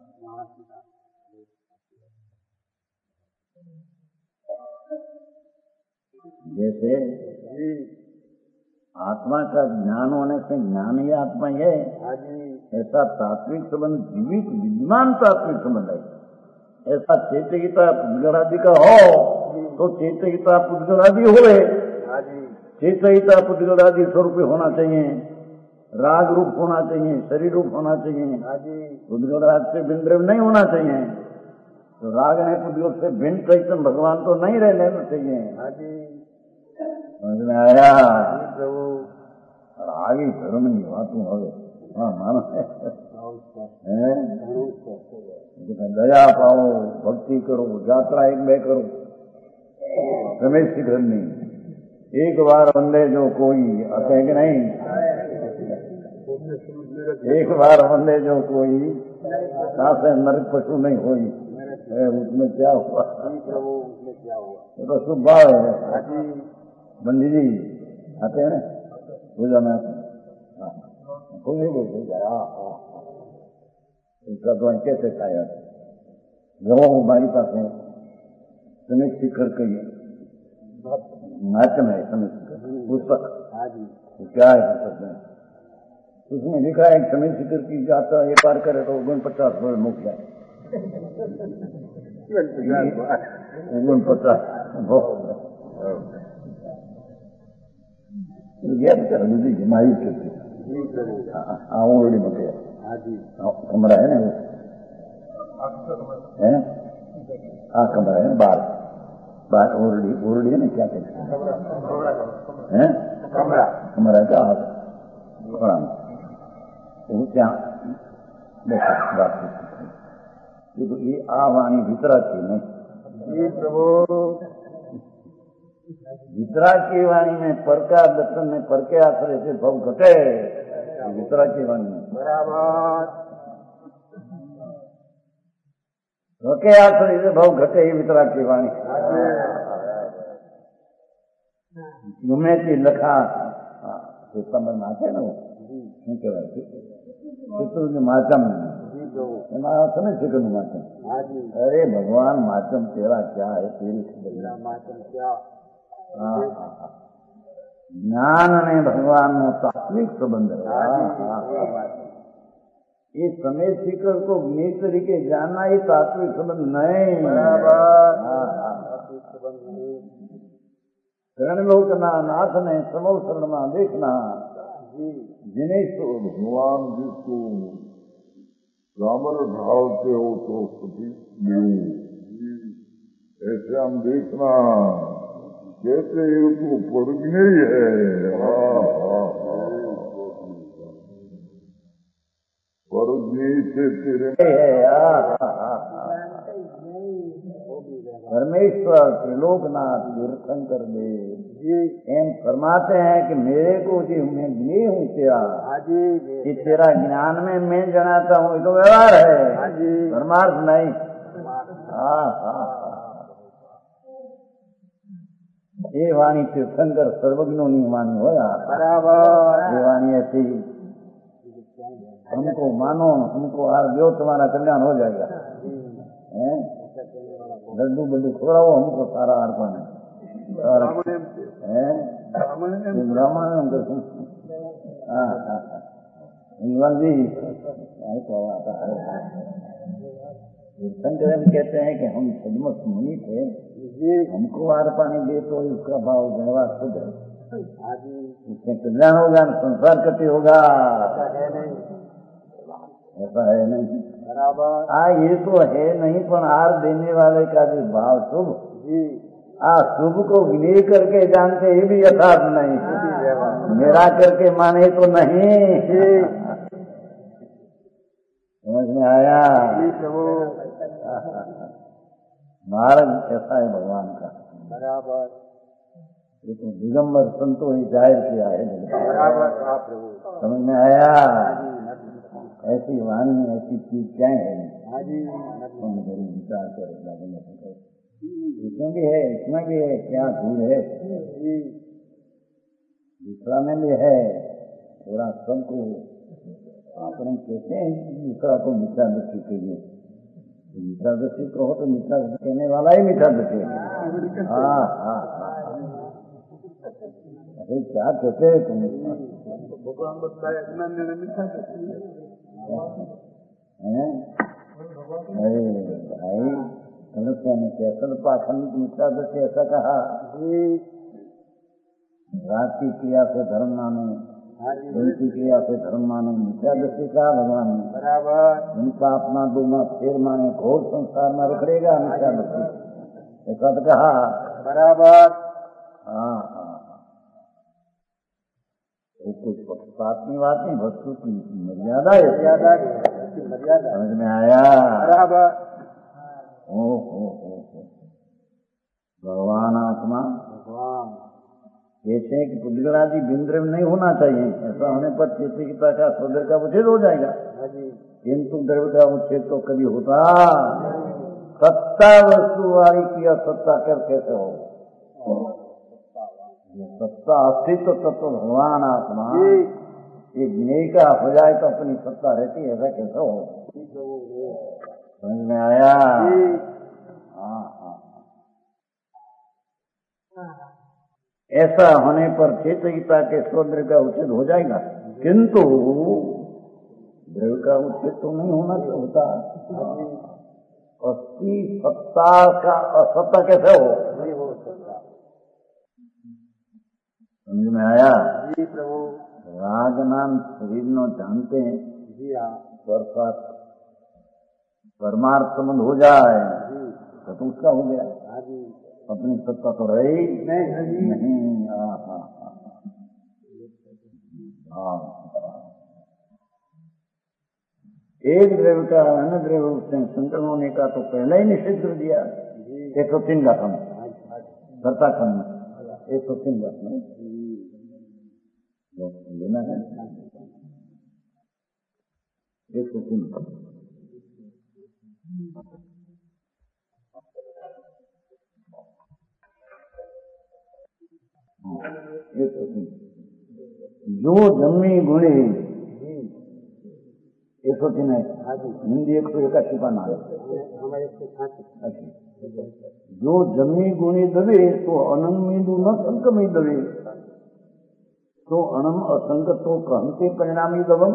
जैसे आत्मा का ज्ञान होने से ज्ञान ही आत्मा ही है ऐसा तात्विक संबंध जीवित विद्यमान तात्विक संबंध है। ऐसा चेतगिता पुद्गलादि का हो तो चेतगिता पुद्गलादि होवे चेतगिता पुद्गलादि स्वरूप होना चाहिए राग रूप होना चाहिए शरीर रूप होना चाहिए पुद्गलादि से भिन्न द्रव्य नहीं होना चाहिए। तो राग है पुद्गल से भिन्न चैतन्य भगवान तो नहीं रहने चाहिए। समझ में आया आगे धर्म की बातों हो हाँ मानो दया पाओ भक्ति करो यात्रा एक बे करो रमेश शिखर नहीं एक बार वंदे जो कोई आते कि नहीं एक बार वंदे जो कोई सासे नरक पशु नहीं होई उसमें क्या हुआ ये तो शुभ भाव है। पंडित जी आते हैं ना पूजा में कोई नहीं बोलते इसका तो कैसे खाया गवा हमारी पास है समित शिखर का ये नाट्यम है समित शिखर पुस्तक क्या है पुस्तक में उसमें लिखा है समित शिखर की यात्रा ये पार करे तो उन पचास रुपये मुक्त जाए उन पचास मायूस करती हाँ ओरडी मत कमरा है ना है हाँ कमरा है बार बार ओरडी ओरडी है ना क्या कहते हैं कमरा कमरा का बड़ा वो क्या देखो बात ये आ वाणी भीतरा थी नहीं प्रभु वितरा की वाणी में पर का दर्शन में पर के आश्रय से भव घटे वितरा की वाणी में बराबर के आश्रय से भव घटे ही वितरा की वाणी घूमे की लखा समझ में आते ना वो શું કહેવાય પિતૃની માચમ એમાં તમે શીખનું માચમ અરે ભગવાન માચમ તેરા क्या है तेरी જ્ઞાન અને ભગવાનનો તાત્વિક સંબંધ ये समय शिखर को ज्ञ तरीके जानना ये तात्विक संबंध नहीं शरण लोकना नाथ ने समो शरण में देखना जिन्हें तो भगवान जिसको रामर ढालते हो तो सभी ऐसे हम देखना कहते हैं तो परज्ञ ही है परज्ञ नीचे तेरे परमेश्वर त्रिलोकनाथ तीर्थंकर देव एम फरमाते हैं कि मेरे को जी मैं ज्ञे हूँ तेरा, कि तेरा ज्ञान में मैं जनाता हूँ, ये तो व्यवहार है, परमार्थ नहीं। हाँ हाँ ये वाणी तीर्थंकर सर्वज्ञों की वाणी हो यार, बराबर ये वाणी ऐसी हमको मानो, हमको हार दो, तुम्हारा कल्याण हो जाएगा। हैं लड्डू बड्डू खोराओ, हमको सारा अर्पण है। ब्राह्मण जी तो आता है तीर्थंकर कहते हैं कि हम सदमत मुनि थे, हमको आर पानी दे तो उसका भाव व्यवहार खुद है, उसमें कल्याण होगा, संसार कति होगा, ऐसा है नहीं। आ ये तो है नहीं, पर आर देने वाले का भी भाव शुभ, आ शुभ को विनय करके जानते ये भी यथार्थ नहीं, मेरा करके माने तो नहीं। समझ में आया? मार्ग ऐसा है भगवान का, बराबर। ये तो दिगंबर संतों ही जाहिर किया है, बराबर। समझ में आया? ऐसी वाणी ऐसी चीज क्या है, कौन करी विचार करेगा, इसमें भी है, इसमें भी है, क्या धूल है, दूसरा में भी है, थोड़ा सबको आपने कहते हैं दूसरा को मिथ्या दृष्टि के लिए, मिथ्या दृष्टि कहो तो मिथ्या कहने वाला ही मिथ्या दृष्टि है। हाँ हाँ अरे क्या कहते हैं तुम, भगवान बताया मिथ्या अरे भाई समस्या में कैसल पाखंड मिथ्या दृष्टि ऐसा कहा, रात की क्रिया से धर्म माने, दिन की क्रिया से धर्म माने, मिथ्या दृष्टि का भगवान ने, बराबर। उनका अपना दूना फेर माने, घोर संसार में रखड़ेगा मिथ्या दृष्टि, ऐसा तो कहा, बराबर। हाँ हाँ वो कुछ पक्षपात की बात नहीं, वस्तु की मर्यादा है, मर्यादा समझ में आया, बराबर। ओ हो हो हो भगवान आत्मा भगवान कहते हैं कि पुद्गलादि बिंद्र में नहीं होना चाहिए, ऐसा होने पर चेतकिता का स्वदर का उच्छेद हो जाएगा, किंतु द्रव्य का उच्छेद तो कभी होता, सत्ता वस्तु वाली की असत्ता कर कैसे हो, सत्ता अस्तित्व तत्व भगवान आत्मा ये ज्ञेय का हो जाए तो अपनी सत्ता रहती है, ऐसा कैसे हो, समझ में आया? हाँ हाँ ऐसा होने पर चेतकिता के स्वद्र का उच्छेद हो जाएगा, किंतु द्रव्य का उच्छेद तो नहीं होना होता, उसकी सत्ता का असत्ता कैसे हो, समझ में आया? जी प्रभु। राग नाम शरीर नो जानते हैं जी, हाँ परमार्थ संबंध हो जाए तो, तो उसका हो गया, अपनी सत्ता तो रही नहीं, नहीं। हाँ हाँ हाँ एक द्रव्य का अन्य द्रव्य से संकलन होने का तो पहले ही निषेध कर दिया, एक सौ तीन का खंड धरता खंड में, एक सौ तीन का में लेना है, एक सौ तीन एक सौ तीन जो जन्मी गुणी एक सौ तीन है, हिंदी एक सौ इक्यासी का नाम है। जो जन्मी गुणी दवे तो अनंगमेदु न संकमी दवे, तो अणम असंग तो कहते परिणामी दवम।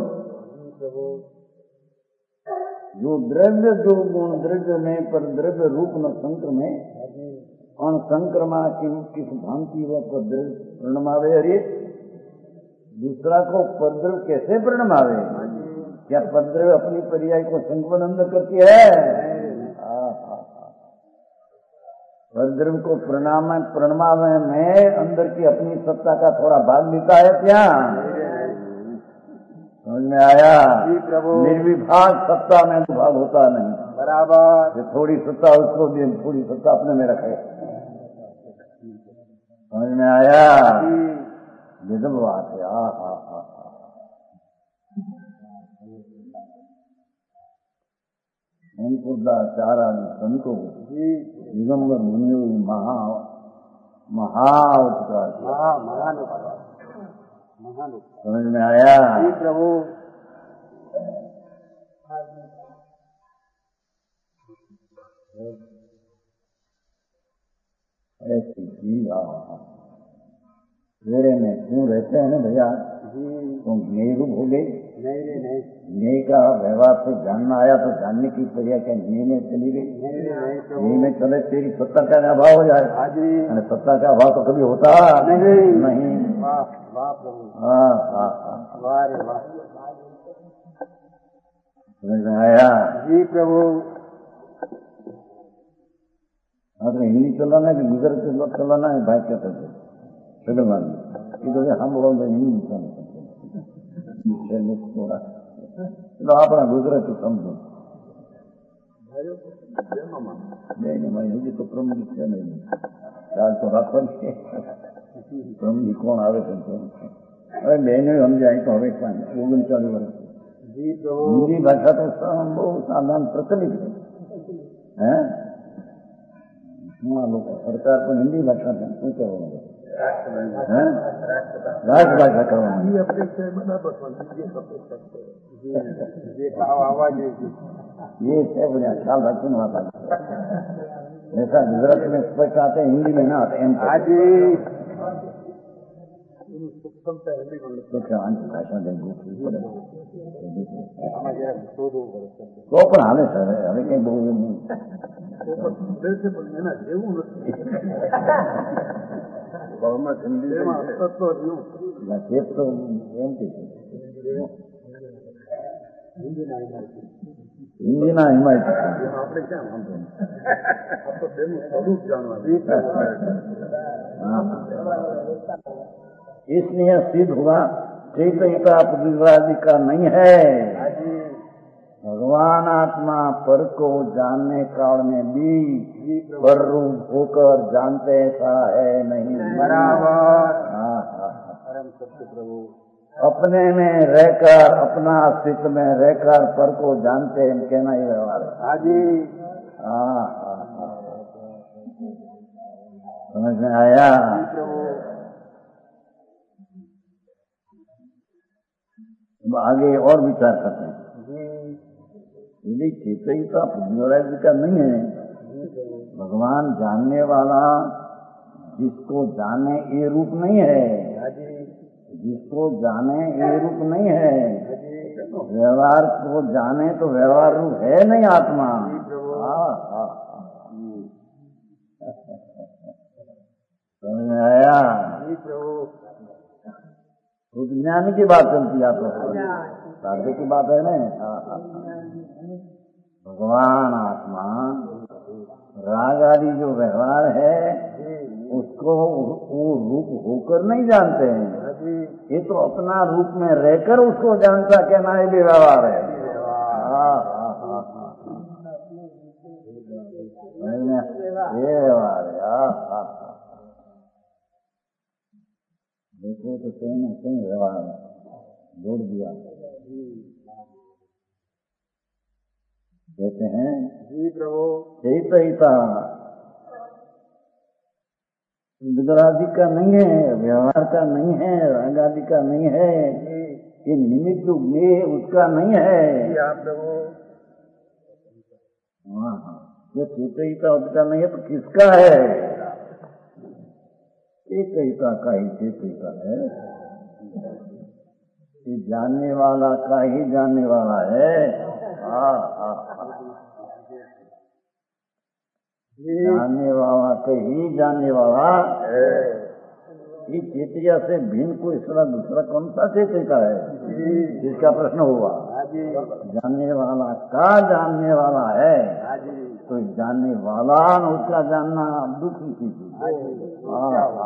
जो द्रव्य जो गुण द्रव्य में पर द्रव्य रूप न संकर में अन संक्रमा की किस भांति व पद्रव परिणमावे, अरे दूसरा को पद्रव कैसे परिणमावे, क्या पद्रव अपनी पर्याय को संकलन अंदर करती है, पद्रव को परिणाम परिणमावे में अंदर की अपनी सत्ता का थोड़ा भाग लेता है क्या, समझ में आया? जी प्रभु। निर्विभाग सत्ता में विभाग होता नहीं। बराबर। थोड़ी सत्ता उसको दे, थोड़ी सत्ता अपने में रखे। समझ में आया? विधम बात है। हा हा हा चारादि संतो दिगंबर मुनियों महा महा उपकार किया। समझ में आया? जी प्रभु। ऐसी चीज मेरे में क्यों रहते हैं ना भैया? तुम ज्ञेय रूप हो गए। नहीं रे नहीं। ज्ञेय का व्यवहार से जानना आया तो जानने की प्रक्रिया क्या ज्ञेय में चली गई? ज्ञेय में चले तेरी सत्ता का अभाव हो जाए। अरे सत्ता का अभाव तो कभी होता नहीं। नहीं। वाह वाह प्रभु। हाँ हाँ हाँ वाह रे वाह। समझ में आया? जी प्रभु। अगर हिंदी चलाना है कि गुजर के लोग चलाना है भाई क्या करते सगलवान हम लोग हिंदी चलाते थोड़ा तो अपना गुजराती समझो। नहीं नहीं भाई हिंदी तो प्रमुख है नहीं ख्याल तो रखो प्रमुख कौन आवे अरे मैंने समझाई तो हमें ओगन चालू वर्ष हिंदी भाषा तो बहुत साधारण प्रचलित है। लोग सरकार को हिंदी भाषा में શું કહેવાનું? રાજભાષા કરવાની। ये है बढ़िया ख्याल रखने वाला। ऐसा गुजराती में स्पष्ट आते हैं हिंदी में ना आते हैं। भाषा देंगे तो પણ હાલે સર હવે કઈ બહુ શેપ તો એમ કે હિન્દીના હિમાયત આપણે ક્યાં વાંધો તો તેનું સ્વરૂપ જાણવા इसलिए सिद्ध हुआ चैतन्य पुरुषादि का नहीं है। भगवान आत्मा पर को जानने काल में भी पर रूप होकर जानते ऐसा है नहीं। बराबर। हाँ हाँ परम सत्य प्रभु। अपने में रहकर अपना अस्तित्व में रहकर पर को जानते हैं कहना ही व्यवहार है। हाँ जी। हाँ हाँ हाँ समझ में आया? आगे और विचार करते हैं। यदि चेतनता पुण्यराज का नहीं है, भगवान जानने वाला जिसको जाने ये रूप नहीं है, जिसको जाने ये रूप नहीं है, व्यवहार को जाने तो व्यवहार रूप है नहीं आत्मा। हाँ हाँ समझ में आया? ज्ञान की बात चलती है तो साधे की बात है ना। भगवान आत्मा राग आदि जो व्यवहार है उसको वो रूप होकर नहीं जानते हैं, ये तो अपना रूप में रहकर उसको जानता कहना ये भी व्यवहार है। हाँ हाँ हाँ ये व्यवहार है। हाँ हाँ देखो तो कहीं ना कहीं व्यवहार जोड़ दिया। कहते हैं जी प्रभु चैतन्यता विग्रहादि का नहीं है, व्यवहार का नहीं है, रंग आदि का नहीं है, ये निमित्त जो ज्ञेय उसका नहीं है। आप प्रभु हाँ हाँ ये चैतन्यता उसका नहीं है तो किसका है? चैतन्यता का ही चैतन्यता है, ये जानने वाला का ही जानने वाला है। हाँ हाँ जानने वाला का ही जानने वाला है। ये चैतन्य से भिन्न कोई इसका दूसरा कौन सा चैतन्यता है जिसका प्रश्न हुआ? जानने वाला का जानने वाला है तो जानने वाला उसका जानना दूसरी चीज है।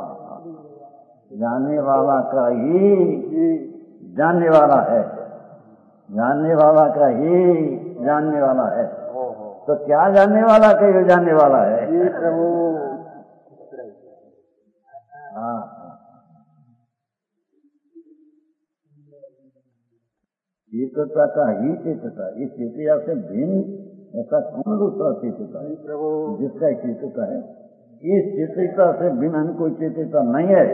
जानने वाला का ही जानने वाला है। जानने वाला का ही जानने वाला है। तो क्या जानने वाला का ये जानने वाला है? प्रभु। हाँ, चेतता का ही चेतता, इस चेतिया से भिन्न ऐसा कौन दूसरा चेतता है प्रभु? जिसका चेतता है? इस चेतता से भिन्न कोई चेतता नहीं है।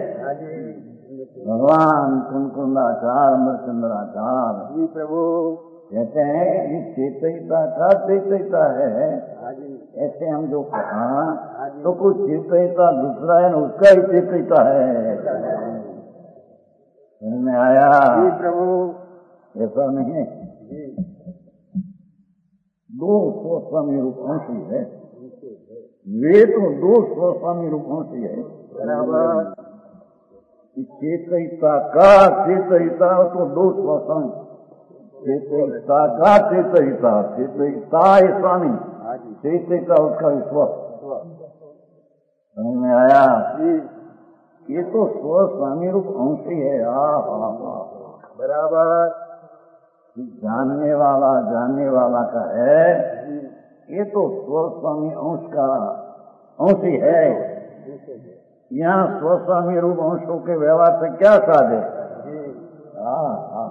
भगवान कुंकुंदाचार अमरचंद्राचार जी प्रभु कहते हैं इस चेतता का चेतता है। ऐसे हम जो कहा तो कुछ चेतता दूसरा है ना, उसका ही चेतता है। समझ में आया? जी प्रभु। ऐसा नहीं है। दो स्वस्वामी रूपांशी है, वे तो दो स्वस्वामी रूपांशी है। बराबर। चेतयिता का चेतयिता तो दो स्वस्वामी, चेतयिता का चेतयिता, चेतयिता है स्वामी, चेतयिता उसका विश्वास। समझ में आया? ये तो स्वस्वामी रूप अंशी है। बराबर। जानने वाला जानने वाला का है, ये तो स्वस्वामी अंश का अंशी है। यहाँ स्वस्वामी रूप अंशों के व्यवहार से क्या साधे? हाँ हाँ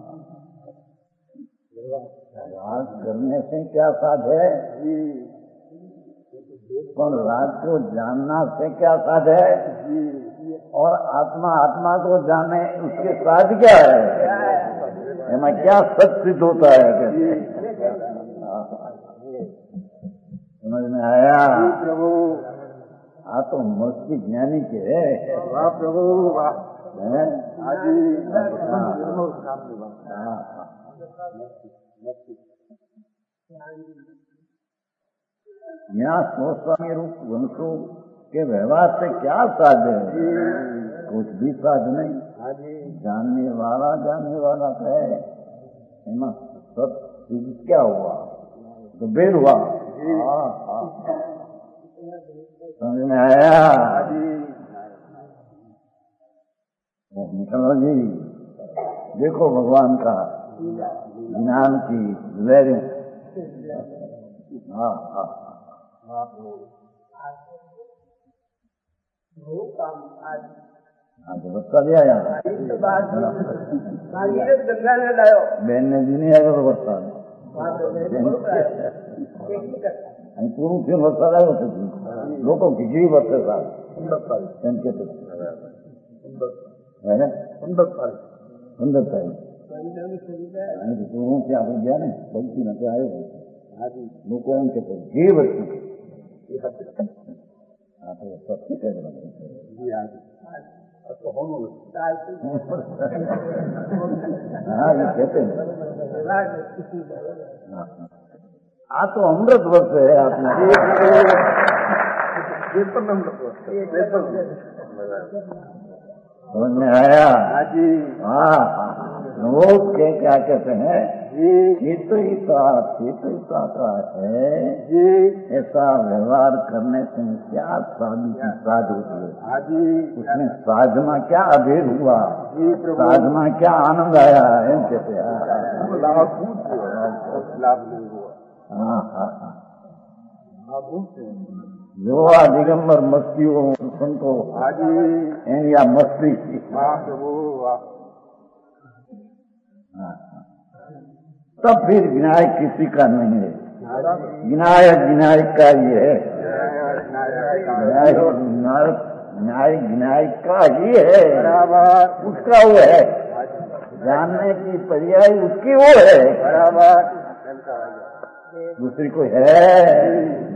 राज करने से क्या साधे? पर राज को जानना से क्या साधे? और आत्मा आत्मा को जाने उसके साध क्या है? एमा क्या सच सिद्ध होता है? कहते समझ में आया? प्रभु हाँ तो मस्ती ज्ञानी के है। वाह प्रभु वाह। यहाँ स्वस्वामी रूप वंशों के व्यवहार से क्या साध है? कुछ भी साध नहीं। जानने वाला जानने वाला है। सब सिद्ध क्या हुआ? तो बेर हुआ। हाँ हाँ समझ में आया? निकलो जी, देखो भगवान का ज्ञान की लहरें। हाँ हाँ हाँ तो बच्चा दिया यार बेन ने दी नहीं आएगा तो बच्चा पूर्ण क्यों बच्चा लाएगा तो लोगों की जी बच्चे साल के है ना सुंदर तारीख पूर्वों से आप गया ना बल्कि न आए लोगों के तो जी बच्चे आप सब ठीक है हाँ ये कहते हैं आ तो अमृत वर्ष है आपने समझ में आया? हाँ वो के क्या कहते हैं चेतयिता चेतयिता का है। ऐसा व्यवहार करने से क्या साधु की साध होती है? उसमें साधना क्या अभेद हुआ? साधना क्या आनंद आया है? कहते हैं हाँ हाँ हाँ जो दिगंबर मस्तियों संतो या मस्ती तब फिर विनायक किसी का नहीं है। विनायक विनायक का ही है। विनायक विनायक विनायक का ही है। उसका वो है। जानने की पर्याय उसकी वो है। दूसरी कोई है?